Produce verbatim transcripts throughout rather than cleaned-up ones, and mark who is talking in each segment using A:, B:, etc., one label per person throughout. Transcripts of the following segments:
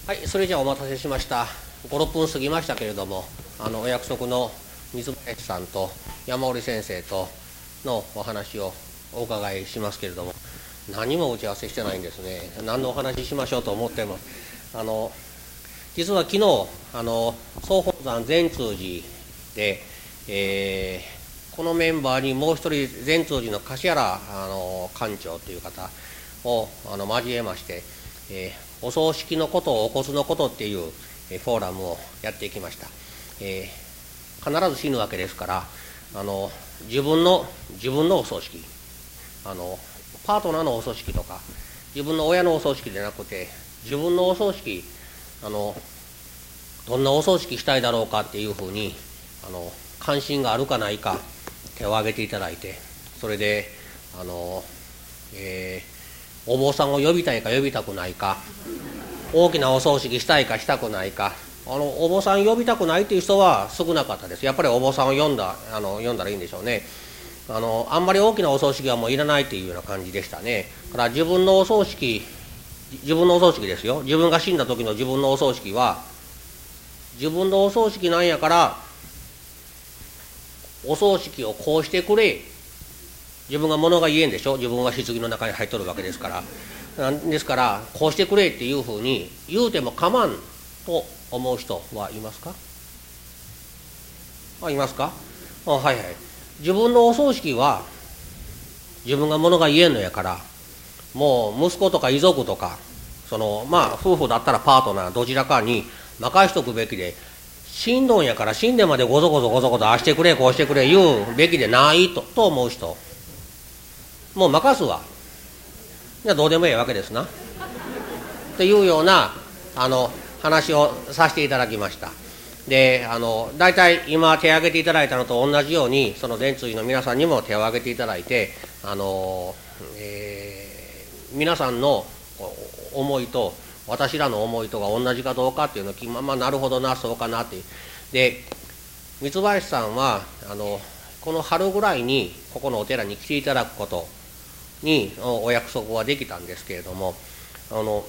A: はい、それじゃあお待たせしました。ご、ろっぷん過ぎましたけれども、あのお約束の水林さんと山織先生とのお話をお伺いしますけれども、何も打ち合わせしてないんですね。何のお話ししましょうと思ってます。あの実は昨日あの総本山善通寺で、えー、このメンバーにもう一人善通寺の樫原あの館長という方をあの交えまして、えーお葬式のこと、お骨のことっていうフォーラムをやっていきました。えー、必ず死ぬわけですから、あの自分の自分のお葬式、あのパートナーのお葬式とか自分の親のお葬式でなくて、自分のお葬式、あのどんなお葬式したいだろうかっていうふうにあの関心があるかないか手を挙げていただいて、それであの、えーお坊さんを呼びたいか呼びたくないか、大きなお葬式したいかしたくないか、あのお坊さん呼びたくないという人は少なかったです。やっぱりお坊さんを呼んだあの呼んだらいいんでしょうね。あのあんまり大きなお葬式はもういらないというような感じでしたね。だから自分のお葬式、自分のお葬式ですよ。自分が死んだ時の自分のお葬式は自分のお葬式なんやから、お葬式をこうしてくれ、自分が物が言えんでしょ。自分は棺の中に入っとるわけですから。ですからこうしてくれっていうふうに言うても構わんと思う人はいますか？あ、いますか？あ、はいはい。自分のお葬式は自分が物が言えんのやから、もう息子とか遺族とか、そのまあ夫婦だったらパートナーどちらかに任しとくべきで、死んどんやから死んでまでごそごそごそごそああしてくれこうしてくれ言うべきでないとと思う人、もう任すわ。じゃあどうでもいいわけですな。というようなあの話をさせていただきました。で、あの大体今手を挙げていただいたのと同じように、その善通寺の皆さんにも手を挙げていただいて、あの、えー、皆さんの思いと私らの思いとが同じかどうかっていうのを、まあ、まあなるほどな、そうかなって。で、三林さんはあのこの春ぐらいにここのお寺に来ていただくことにお約束はできたんですけれども、あの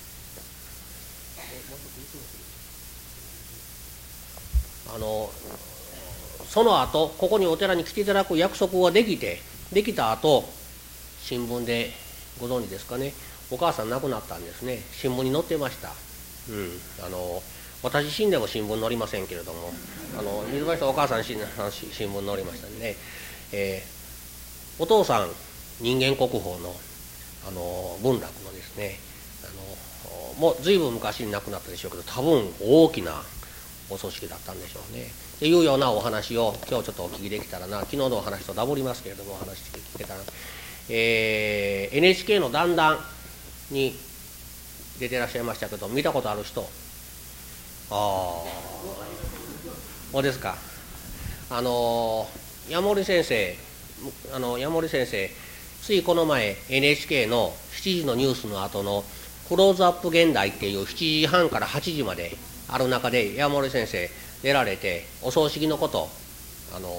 A: あのその後ここにお寺に来ていただく約束はできてできた後、新聞でご存知ですかね、お母さん亡くなったんですね。新聞に載ってました。うん、あの私死んでも新聞載りませんけれども、あの水林さんお母さん新聞載りましたんで、えー、お父さん人間国宝のあの文楽のですね、あのもう随分昔に亡くなったでしょうけど、多分大きなお葬式だったんでしょうね。っていうようなお話を今日ちょっとお聞きできたらな、昨日のお話とダブりますけれどもお話聞けたら、えー、エヌエイチケー の談談に出てらっしゃいましたけど、見たことある人？ああ、そうですか。あの山森先生、あの山森先生、ついこの前 エヌエイチケー のしちじのニュースの後のクローズアップ現代っていうしちじはんからはちじまである中で山森先生出られて、お葬式のことあの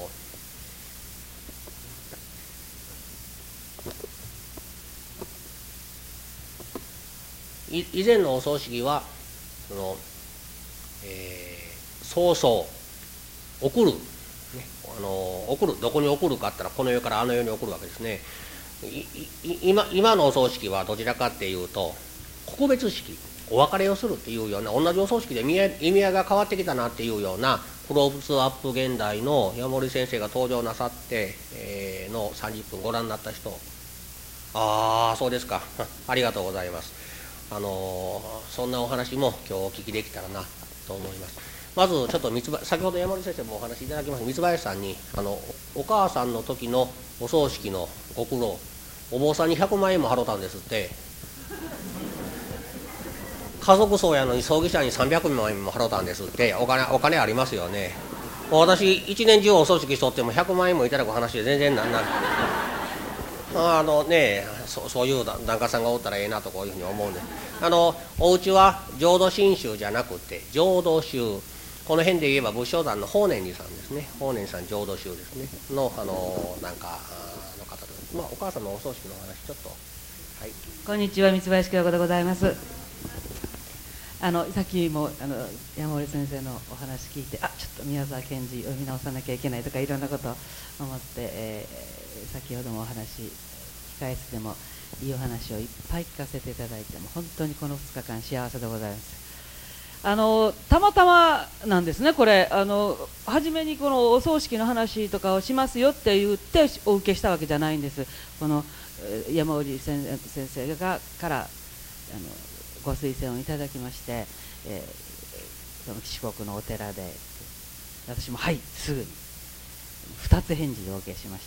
A: 以前のお葬式はその、えー、そうそう送る、ね、あの送る、どこに送るかって言ったらこの世からあの世に送るわけですね。今, 今のお葬式はどちらかっていうと告別式、お別れをするっていうような、同じお葬式で意味合い、意味合いが変わってきたなっていうようなクローズアップ現代の山森先生が登場なさって、えー、のさんじゅっぷんご覧になった人、ああそうですかありがとうございます。あのー、そんなお話も今日お聞きできたらなと思います。まずちょっと三林、先ほど山森先生もお話しいただきました三林さんに、あのお母さんの時のお葬式のご苦労、お坊さんにひゃくまんえんも払ったんですって。家族葬やのに葬儀社にさんびゃくまんえんも払ったんですって。お金お金ありますよね。私一年中お葬式しとってもひゃくまんえんもいただく話で全然なんなんあのね、そ, そういう檀家さんがおったらええなとこういうふうに思うんで、あのお家は浄土真宗じゃなくて浄土宗、この辺で言えば仏生山の法然寺さんですね、法然さん浄土宗ですねの、あのなんかの方です。まあお母さんのお葬式の話ちょっと、はい、
B: こんにちは、三林京子でございます。 あのさっきもあの山森先生のお話聞いて、あちょっと宮沢賢治を見直さなきゃいけないとかいろんなことを思って、えー、先ほどもお話控え室でもいいお話をいっぱい聞かせていただいて、も本当にこのふつかかん幸せでございます。あのたまたまなんですね、これあの初めにこのお葬式の話とかをしますよって言ってお受けしたわけじゃないんです。この山織先生がからあのご推薦をいただきまして、えー、その四国のお寺で私もはいすぐにふたつ返事でお受けしまして、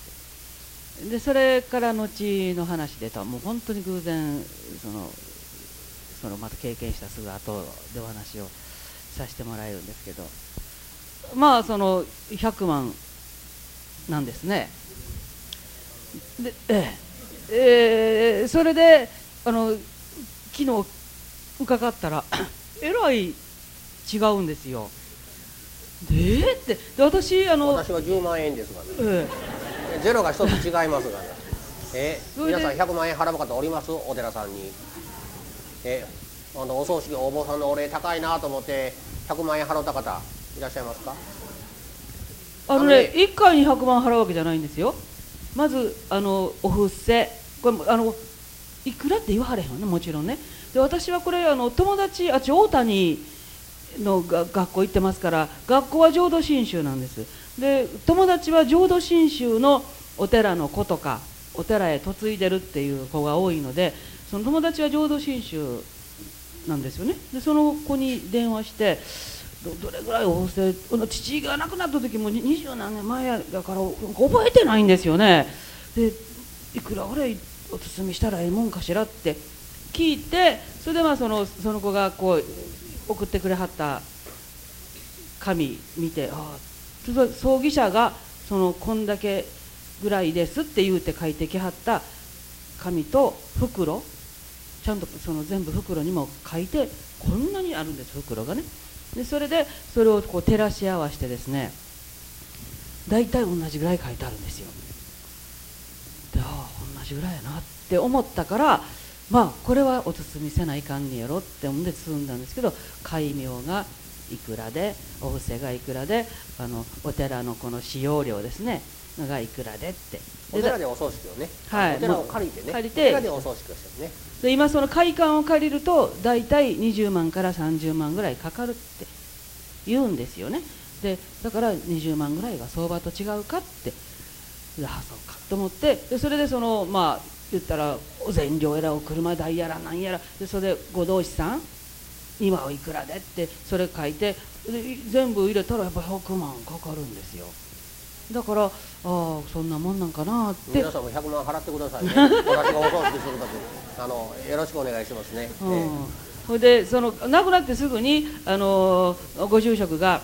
B: でそれから後の話でともう本当に偶然そのそのまた経験したすぐ後でお話をさせてもらえるんですけど、まあそのひゃくまんなんですね。で、えええー、それであの昨日伺ったらえらい違うんですよ。でえってで私あの
A: 私はじゅうまんえんですがね、
B: え
A: えゼロがひとつ違いますがね、え皆さんひゃくまんえん払う方おります？お寺さんに。えあのお葬式お坊さんのお礼高いなと思ってひゃくまんえん払った方いらっしゃいますか？
B: あのね、いっかいにひゃくまん払うわけじゃないんですよ。まずあのお布施これあのいくらって言わはれへんわね、もちろんね。で私はこれあの友達あっち大谷のが学校行ってますから、学校は浄土真宗なんです。で友達は浄土真宗のお寺の子とかお寺へ嫁いでるっていう子が多いので、その友達は浄土真宗なんですよね。でその子に電話して、ど, どれぐらいお布施、父が亡くなった時も二十何年前だから覚えてないんですよね。でいくらぐらいお包みしたらええもんかしらって聞いて、それでまあそのその子がこう送ってくれはった紙見て、ああ葬儀社がそのこんだけぐらいですって言うて書いてきはった紙と袋、ちゃんとその全部袋にも書いて、こんなにあるんです、袋がね。でそれでそれをこう照らし合わせてですね、大体同じぐらい書いてあるんですよ。で、ああ同じぐらいやなって思ったから、まあこれはお包みせないかんねやろって思うんで包んだんですけど、戒名がいくらでお布施がいくらで、あのお寺のこの使用料ですねがいくらでって、
A: お寺でお葬式をね、
B: はい、
A: お寺を借りてね、
B: 借りて
A: お寺でお葬式をしてるね。
B: で今その会館を借りると大体にじゅうまんからさんじゅうまんぐらいかかるって言うんですよね。でだからにじゅうまんぐらいが相場と違うかって、ああそうかと思って、でそれでそのまあ言ったらお膳料やらお車代やらなんやらで、それでご同士さん今おいくらでってそれ書いて、で全部入れたらやっぱひゃくまんかかるんですよ。だからああそんなもんなんかなって。
A: 皆さんもひゃくまん払ってくださいね。私がお葬式するときあのよろしくお願いしますね。
B: うんえー、それでその亡くなってすぐにあのご住職が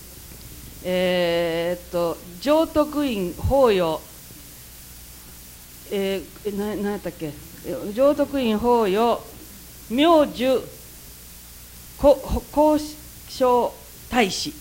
B: えー、っと浄徳院法要、えー、な何やったっけ、浄徳院法要明寿交渉大使、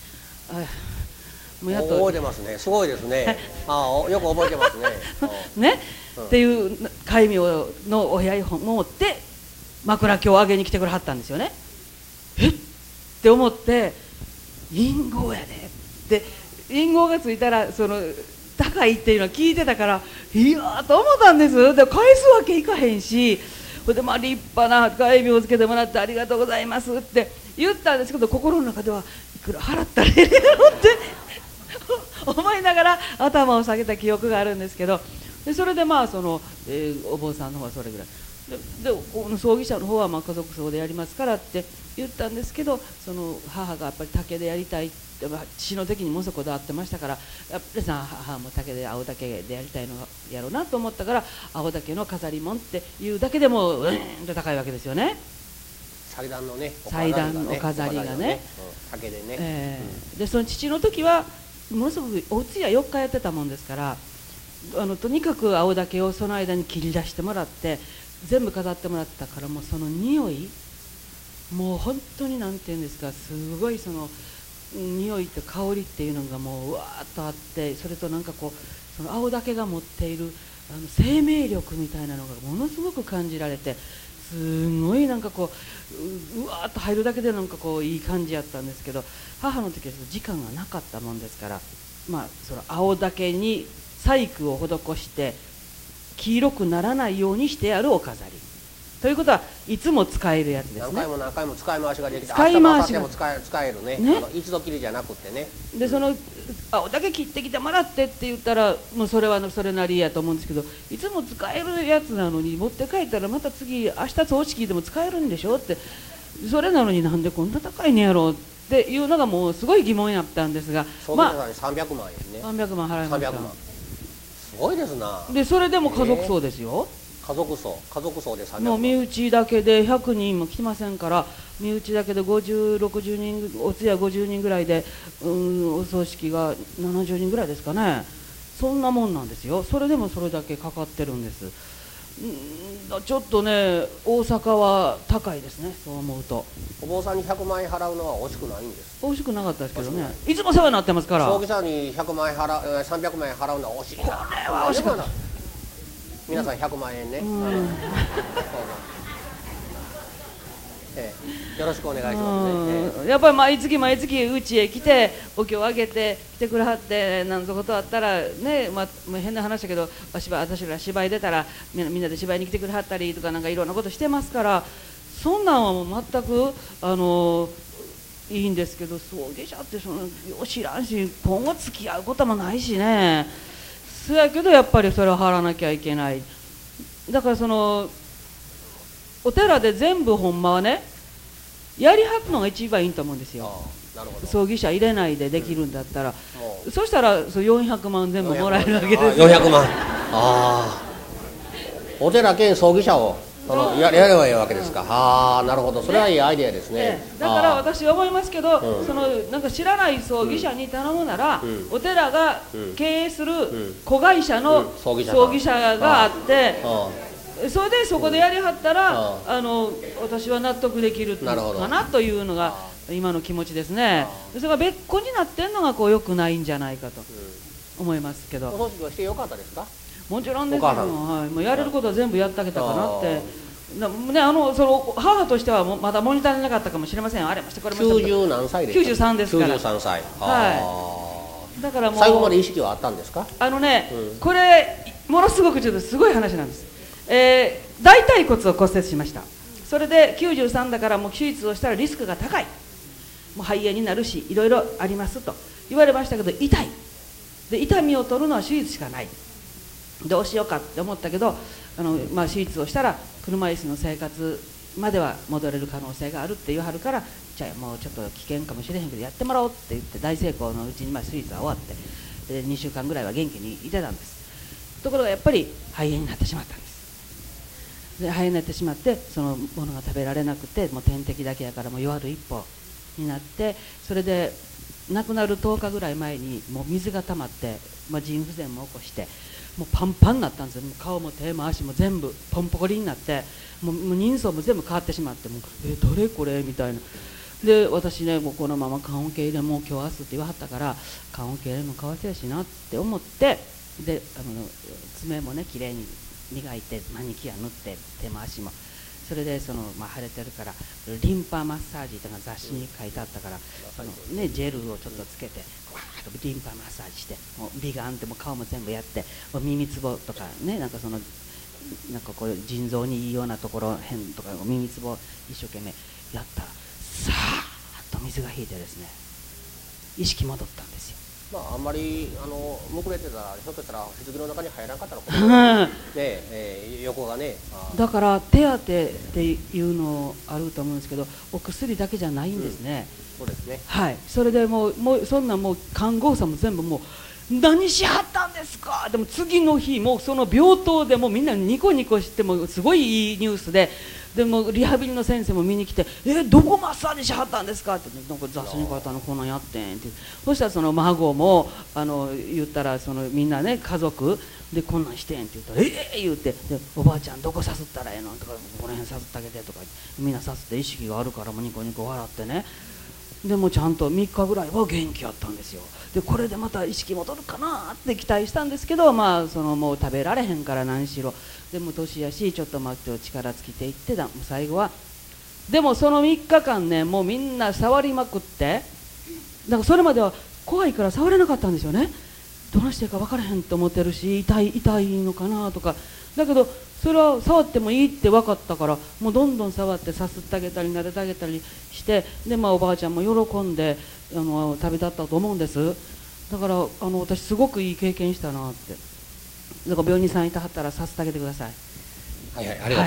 A: もうやっと覚えてますね。すごいですね。ああよく覚えてますね。
B: ね、うん、っていう戒名のお部屋に持って枕経をあげに来てくれはったんですよね。えって思って、隠語やでって隠語がついたらその高いっていうのは聞いてたから、いやーと思ったんです。で返すわけいかへんし、それでまあ立派な戒名をつけてもらってありがとうございますって言ったんですけど、心の中ではいくら払ったらええやろって思いながら頭を下げた記憶があるんですけど、でそれでまあその、えー、お坊さんの方はそれぐらいで、で葬儀社の方はまあ家族葬でやりますからって言ったんですけど、その母がやっぱり竹でやりたいって、父の時にもそこで会ってましたから、やっぱりさ母も竹で青竹でやりたいのやろうなと思ったから、青竹の飾り物っていうだけでもうんと高いわけですよね。
A: 祭壇のね、
B: 祭壇の飾りがね、
A: 竹でね、
B: えー、でその父の時はものすごくお通夜よっかやってたもんですから、あのとにかく青竹をその間に切り出してもらって全部飾ってもらったから、もうその匂い、もう本当に何て言うんですか、すごいその匂いと香りっていうのがもううわーっとあって、それとなんかこうその青竹が持っているあの生命力みたいなのがものすごく感じられて、 すごいなんかこううわーっと入るだけでなんかこういい感じやったんですけど、母の時は時間がなかったもんですから、まあその青竹に細工を施して黄色くならないようにしてあるお飾りということはいつも使えるやつですね。
A: 何回も何回も使い回しができて、
B: 使い回しが
A: 明日も使える使えるね、
B: ね、
A: あの一度きりじゃなくってね。
B: でその青竹切ってきてもらってって言ったらもうそれはそれなりやと思うんですけど、いつも使えるやつなのに持って帰ったらまた次明日葬式でも使えるんでしょって、それなのになんでこんな高いねやろうっていうのがもうすごい疑問やったんですが、
A: まあさんびゃくまんえんね。
B: さんびゃくまん払いました。
A: さんびゃくまんすごいですな。
B: でそれでも家族葬ですよ、
A: えー、家族葬家族葬でさんびゃくまん、
B: もう身内だけでひゃくにんも来てませんから、身内だけでごじゅう、ろくじゅうにん、お通夜ごじゅうにんぐらいで、うん、お葬式がななじゅうにんぐらいですかね、そんなもんなんですよ。それでもそれだけかかってるんです。んちょっとね大阪は高いですね、そう思うと。
A: お坊さんにひゃくまんえん払うのは惜しくないんです。
B: 惜しくなかったですけどね、いつも世話になってますから。
A: 葬儀社にひゃくまんえん払う、さんびゃくまんえん払うのは惜しいな。こ
B: れは惜しかった。
A: 皆さんひゃくまんえんね、ええ、よろしくお願いしますね、ええ、
B: やっぱり毎月毎月うちへ来てお経をあげて来てくれはって、なんぞことあったらね、まあ、変な話だけど私ら芝居出たらみんなで芝居に来てくれはったりとかなんかいろんなことしてますから、そんなんはもう全くあのいいんですけど、葬儀社ってそのよう知らんし今後付き合うこともないしね、そやけどやっぱりそれを払わなきゃいけない。だからそのお寺で全部ほんまはねやりはくのが一番いいと思うんですよ。
A: なるほど。
B: 葬儀社入れないでできるんだったら、うん、そしたらそうよんひゃくまん全部もらえるわけですよ。
A: よんひゃくまん、ああお寺兼葬儀社をそのやればいいわけですか。ああなるほど、それはいいアイデアですね。
B: ね、だから私は思いますけど、うん、そのなんか知らない葬儀社に頼むなら、うん、お寺が経営する子会社の葬儀社があって、それでそこでやりはったら、あの私は納得できるかなというのが今の気持ちですね。それが別個になってんのがこう良くないんじゃないかと思いますけど。
A: お葬式はしてよかったですか？
B: もちろんですよ、はい、もうやれることは全部やってあげたかなってな、ね、あのその母としてはもまだ物足りなかったかもしれません。あれましてこれまして
A: きゅうじゅう何歳ですか？
B: きゅうじゅうさんですから。
A: きゅうじゅうさんさい、
B: はい、だからもう
A: 最後まで意識はあったんですか？
B: あのね、うん、これものすごくちょっとすごい話なんです。えー、大腿骨を骨折しました。それできゅうじゅうさんだからもう手術をしたらリスクが高い、もう肺炎になるしいろいろありますと言われましたけど、痛いで痛みを取るのは手術しかない、どうしようかって思ったけど、あの、まあ、手術をしたら車椅子の生活までは戻れる可能性があるって言わはるから、じゃあもうちょっと危険かもしれへんけどやってもらおうって言って大成功のうちにまあ手術は終わってでにしゅうかんぐらいは元気にいてたんです。ところがやっぱり肺炎になってしまったんです。で肺炎になってしまって、そのものが食べられなくてもう点滴だけやからもう弱る一歩になって、それで亡くなるとおかぐらい前にもう水が溜まって、まあ、腎不全も起こしてもうパンパンになったんですよ。もう顔も手も足も全部ポンポコリになって、もうもう人相も全部変わってしまって、もうえどれこれみたいな。で私ね、もうこのまま棺桶入れもう今日明日って言わはったから棺桶入れもかわせやしなって思って、であの爪もねきれいに磨いてマニキュア塗って手も足も、それでその、まあ、腫れてるからリンパマッサージとか雑誌に書いてあったから、その、ね、ジェルをちょっとつけてわーっとリンパマッサージして、もう美顔ってもう顔も全部やって、もう耳つぼとかね、なんかそのなんかこう腎臓にいいようなところ辺とか耳つぼ一生懸命やったらさーっと水が引いてですね、意識戻ったんですよ。
A: まあ、あんまりあのむくれてたらひょっとしたら棺の中に入らなかったらね、えー、横がね。
B: だから手当てっていうのあると思うんですけど、お薬だけじゃないんですね、
A: うん、そうですね、
B: はい、それでもう、もうそんなもう看護婦さんも全部もう何しはったんですか。でも次の日もうその病棟でもみんなニコニコしてもすごいいいニュースで、でもリハビリの先生も見に来て「えどこマッサージしはったんですか?」って「なんか雑誌に書いたのこんなんやってん」って、そしたらその孫もあの言ったらそのみんなね家族でこんなんしてんって言ったら「ええー!」言うてで「おばあちゃんどこさすったらええの?」とか「この辺さすってあげて」とかみんなさすって意識があるからもニコニコ笑ってね、 でもちゃんとみっかぐらいは元気やったんですよ。でこれでまた意識戻るかなって期待したんですけど、まあそのもう食べられへんから何しろ、でも年やしちょっと待って力尽きていってだ、もう最後はでもそのみっかかんね、もうみんな触りまくって、だからそれまでは怖いから触れなかったんですよね。どないしていいか分からへんと思ってるし、痛い痛いのかなとか、だけどそれは触ってもいいって分かったから、もうどんどん触ってさすってあげたり撫でてあげたりして、で、まあ、おばあちゃんも喜んであの旅立ったと思うんです。だからあの私すごくいい経験したなって。だから病人さんいたはったらさせてあげてください。
A: はいはい、ありがとう。